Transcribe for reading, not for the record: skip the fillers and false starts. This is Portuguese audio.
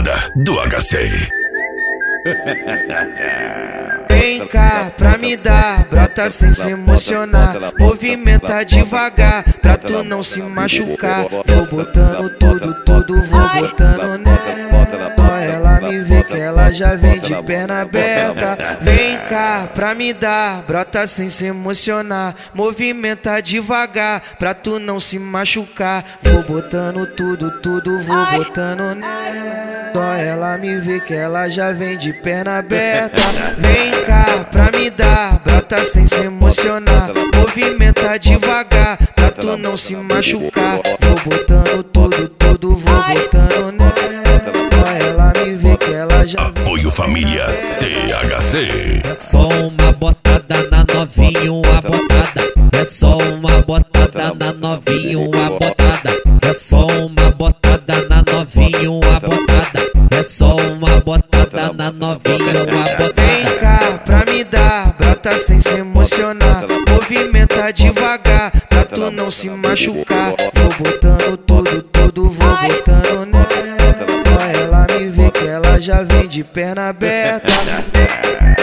botada do HC. Vem cá pra me dar, brota sem se emocionar. Movimenta devagar, pra tu não se machucar. Vou botando tudo, vou botando nela. Só ela me vê que ela já vem de perna aberta. Vem cá pra me dar, brota sem se emocionar. Movimenta devagar, pra tu não se machucar. Vou botando tudo, vou botando nela. Só ela me vê que ela já vem de perna aberta. Vem cá pra me dar, brota sem se emocionar. Movimenta devagar, pra tu não se machucar. Vou botando tudo, vou botando nela. Só ela me vê que ela já vem. Apoio Família THC. É só uma botada na novinho, uma botada. É só uma botada na novinho, uma botada. É só uma botada na novinho, uma botada. É só uma botada na novinho, uma botada. Vem cá pra me dar, brota sem se emocionar. Movimenta devagar, pra tu não se machucar. Vou botando tudo, vou botando nela. Só ela me vê que ela já vem de perna aberta.